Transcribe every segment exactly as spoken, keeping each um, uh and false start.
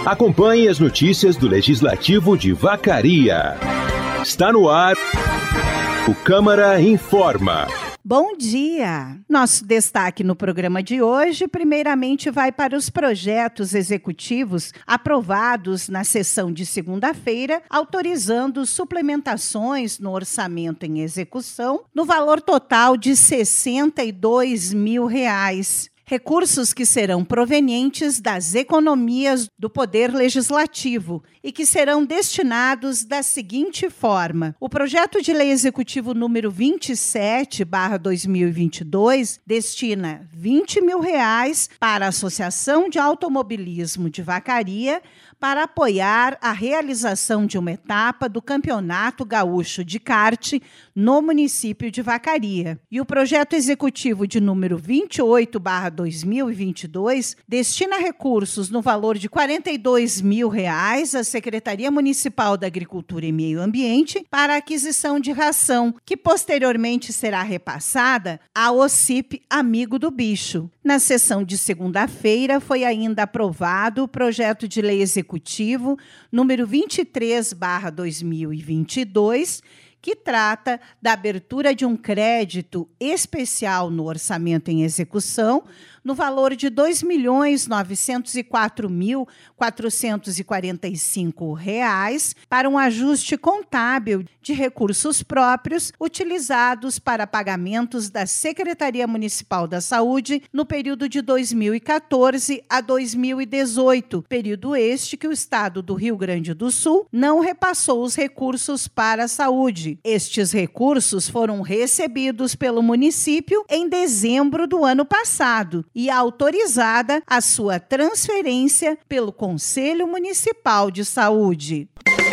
Acompanhe as notícias do Legislativo de Vacaria. Está no ar o Câmara Informa. Bom dia! Nosso destaque no programa de hoje, primeiramente, vai para os projetos executivos aprovados na sessão de segunda-feira, autorizando suplementações no orçamento em execução, no valor total de sessenta e dois mil reais. Recursos que serão provenientes das economias do Poder Legislativo e que serão destinados da seguinte forma. O projeto de lei executivo número vinte e sete barra dois mil e vinte e dois destina vinte mil reais para a Associação de Automobilismo de Vacaria para apoiar a realização de uma etapa do Campeonato Gaúcho de Kart no município de Vacaria. E o projeto executivo de número vinte e oito barra dois mil e vinte e dois destina recursos no valor de quarenta e dois mil reais à Secretaria Municipal da Agricultura e Meio Ambiente para a aquisição de ração, que posteriormente será repassada à O C I P Amigo do Bicho. Na sessão de segunda-feira foi ainda aprovado o projeto de lei executivo número vinte e três barra dois mil e vinte e dois, que trata da abertura de um crédito especial no orçamento em execução, no valor de dois milhões novecentos e quatro mil quatrocentos e quarenta e cinco reais para um ajuste contábil de recursos próprios utilizados para pagamentos da Secretaria Municipal da Saúde no período de dois mil e quatorze a dois mil e dezoito, período este que o Estado do Rio Grande do Sul não repassou os recursos para a saúde. Estes recursos foram recebidos pelo município em dezembro do ano passado e autorizada a sua transferência pelo Conselho Municipal de Saúde.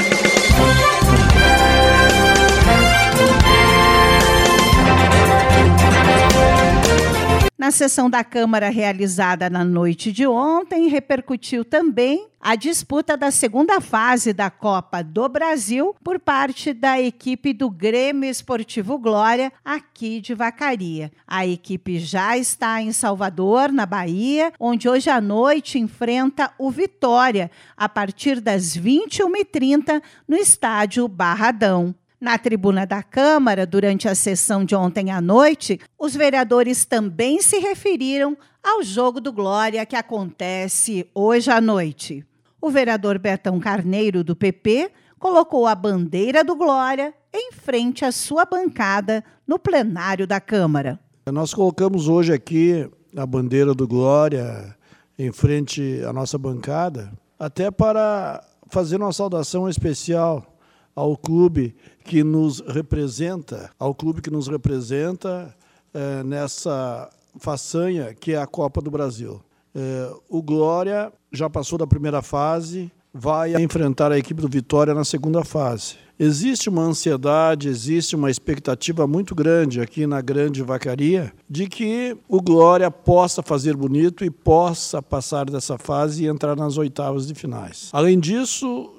Na sessão da Câmara realizada na noite de ontem, repercutiu também a disputa da segunda fase da Copa do Brasil por parte da equipe do Grêmio Esportivo Glória, aqui de Vacaria. A equipe já está em Salvador, na Bahia, onde hoje à noite enfrenta o Vitória, a partir das vinte e uma e trinta, no estádio Barradão. Na tribuna da Câmara, durante a sessão de ontem à noite, os vereadores também se referiram ao jogo do Glória que acontece hoje à noite. O vereador Betão Carneiro, do P P, colocou a bandeira do Glória em frente à sua bancada no plenário da Câmara. Nós colocamos hoje aqui a bandeira do Glória em frente à nossa bancada, até para fazer uma saudação especial ao clube que nos representa, ao clube que nos representa é, nessa façanha que é a Copa do Brasil. É, o Glória já passou da primeira fase, vai enfrentar a equipe do Vitória na segunda fase. Existe uma ansiedade, existe uma expectativa muito grande aqui na Grande Vacaria de que o Glória possa fazer bonito e possa passar dessa fase e entrar nas oitavas de finais. Além disso,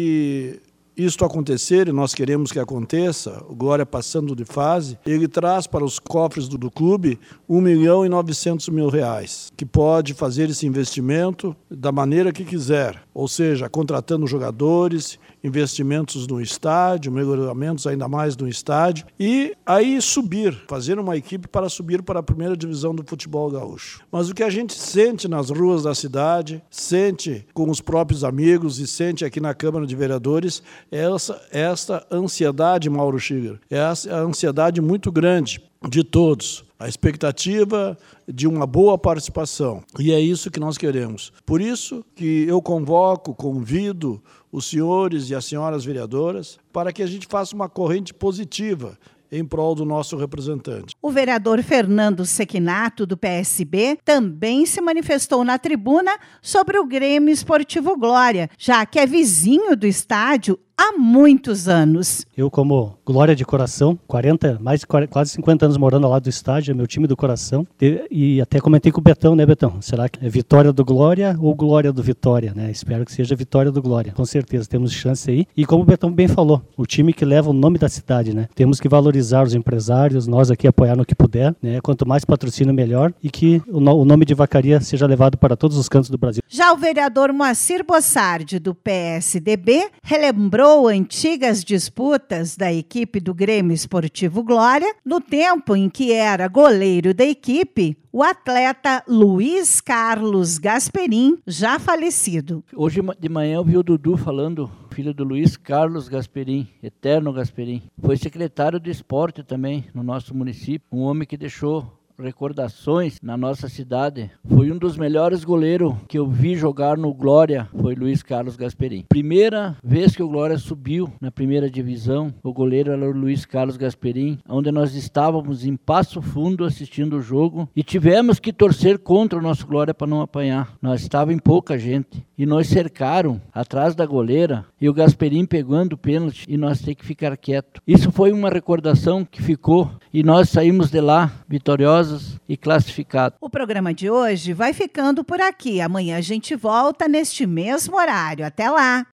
se isto acontecer, e nós queremos que aconteça, o Glória passando de fase, ele traz para os cofres do, do clube um milhão e novecentos mil reais, que pode fazer esse investimento da maneira que quiser, ou seja, contratando jogadores, investimentos no estádio, melhoramentos ainda mais no estádio, e aí subir, fazer uma equipe para subir para a primeira divisão do futebol gaúcho. Mas o que a gente sente nas ruas da cidade, sente com os próprios amigos e sente aqui na Câmara de Vereadores, essa, essa ansiedade, Mauro Schiger, essa ansiedade muito grande de todos, a expectativa de uma boa participação. E é isso que nós queremos. Por isso que eu convoco, convido os senhores e as senhoras vereadoras para que a gente faça uma corrente positiva em prol do nosso representante. O vereador Fernando Sequinato, do P S B, também se manifestou na tribuna sobre o Grêmio Esportivo Glória, já que é vizinho do estádio há muitos anos. Eu, como Glória de coração, quarenta, mais de quarenta, quase cinquenta anos morando ao lado do estádio, é meu time do coração. E, e até comentei com o Betão, né, Betão? Será que é vitória do Glória ou Glória do Vitória, né? Espero que seja vitória do Glória. Com certeza, temos chance aí. E como o Betão bem falou, o time que leva o nome da cidade, né? Temos que valorizar os empresários, nós aqui apoiar no que puder, né? Quanto mais patrocínio, melhor. E que o, no, o nome de Vacaria seja levado para todos os cantos do Brasil. Já o vereador Moacir Bossardi, do P S D B, relembrou antigas disputas da equipe do Grêmio Esportivo Glória, no tempo em que era goleiro da equipe, o atleta Luiz Carlos Gasperim, já falecido. Hoje de manhã eu vi o Dudu falando, filho do Luiz Carlos Gasperim, eterno Gasperim. Foi secretário de esporte também no nosso município, um homem que deixou recordações na nossa cidade. Foi um dos melhores goleiros que eu vi jogar no Glória, foi Luiz Carlos Gasperim. Primeira vez que o Glória subiu na primeira divisão, o goleiro era o Luiz Carlos Gasperim, onde nós estávamos em Passo Fundo assistindo o jogo e tivemos que torcer contra o nosso Glória para não apanhar. Nós estávamos em pouca gente e nós cercaram atrás da goleira e o Gasperim pegando o pênalti e nós temos que ficar quieto. Isso foi uma recordação que ficou e nós saímos de lá vitoriosos e classificados. O programa de hoje vai ficando por aqui. Amanhã a gente volta neste mesmo horário. Até lá!